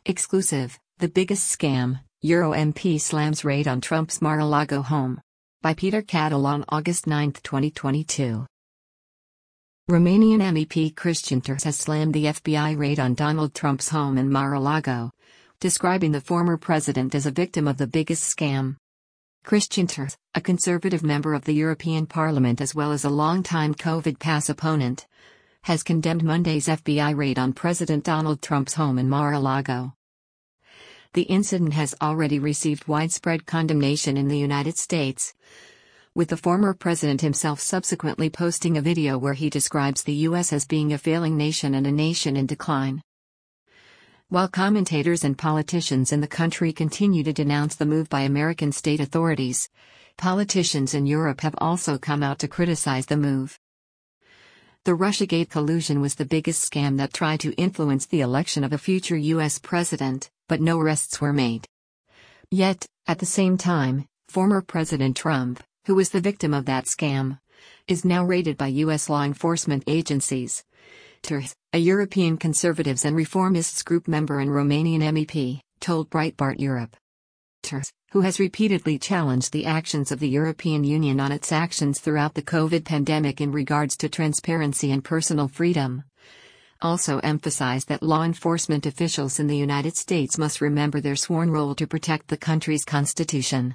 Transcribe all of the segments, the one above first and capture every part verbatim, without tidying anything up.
Exclusive, the biggest scam, Euro M P slams raid on Trump's Mar-a-Lago home. By Peter Cattle on August ninth twenty twenty-two. Romanian M P Cristian Turci has slammed the F B I raid on Donald Trump's home in Mar-a-Lago, describing the former president as a victim of the biggest scam. Cristian Turci, a conservative member of the European Parliament as well as a longtime COVID pass opponent, has condemned Monday's F B I raid on President Donald Trump's home in Mar-a-Lago. The incident has already received widespread condemnation in the United States, with the former president himself subsequently posting a video where he describes the U S as being a failing nation and a nation in decline. While commentators and politicians in the country continue to denounce the move by American state authorities, politicians in Europe have also come out to criticize the move. The Russiagate collusion was the biggest scam that tried to influence the election of a future U S president, but no arrests were made. Yet, at the same time, former President Trump, who was the victim of that scam, is now raided by U S law enforcement agencies. Turci, a European Conservatives and Reformists group member and Romanian M P, told Breitbart Europe. Turci, who has repeatedly challenged the actions of the European Union on its actions throughout the COVID pandemic in regards to transparency and personal freedom, also emphasized that law enforcement officials in the United States must remember their sworn role to protect the country's constitution.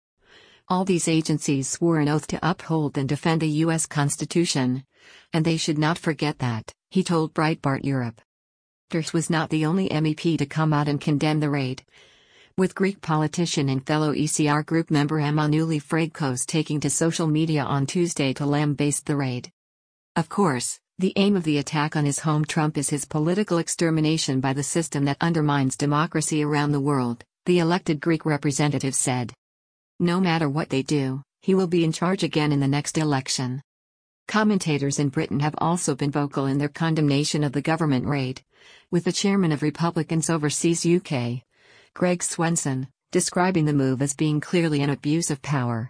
All these agencies swore an oath to uphold and defend the U S Constitution, and they should not forget that, he told Breitbart Europe. Turci was not the only M P to come out and condemn the raid, with Greek politician and fellow E C R group member Emanueli Fragkos taking to social media on Tuesday to lambaste the raid. Of course, the aim of the attack on his home Trump is his political extermination by the system that undermines democracy around the world, the elected Greek representative said. No matter what they do, he will be in charge again in the next election. Commentators in Britain have also been vocal in their condemnation of the government raid, with the chairman of Republicans Overseas U K, Greg Swenson, describing the move as being clearly an abuse of power.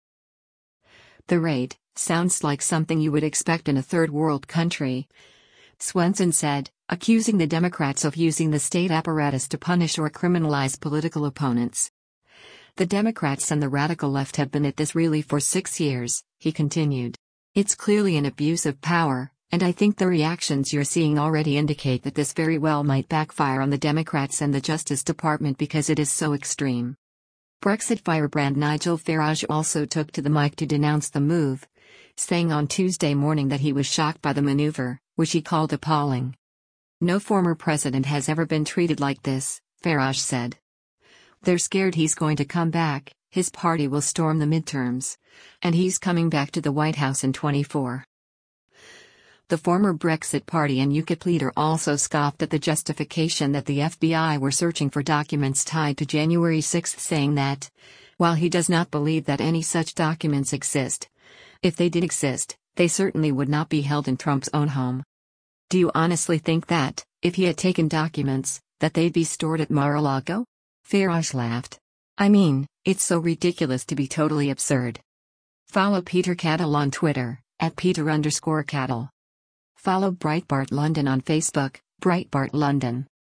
The raid sounds like something you would expect in a third world country, Swenson said, accusing the Democrats of using the state apparatus to punish or criminalize political opponents. The Democrats and the radical left have been at this really for six years, he continued. It's clearly an abuse of power, and I think the reactions you're seeing already indicate that this very well might backfire on the Democrats and the Justice Department because it is so extreme. Brexit firebrand Nigel Farage also took to the mic to denounce the move, saying on Tuesday morning that he was shocked by the maneuver, which he called appalling. No former president has ever been treated like this, Farage said. They're scared he's going to come back, his party will storm the midterms, and he's coming back to the White House in twenty-four. The former Brexit Party and UKIP leader also scoffed at the justification that the F B I were searching for documents tied to January sixth, saying that, while he does not believe that any such documents exist, if they did exist, they certainly would not be held in Trump's own home. Do you honestly think that, if he had taken documents, that they'd be stored at Mar-a-Lago? Farage laughed. I mean, it's so ridiculous to be totally absurd. Follow Peter Cattle on Twitter, at Peter underscore Cattle. Follow Breitbart London on Facebook, Breitbart London.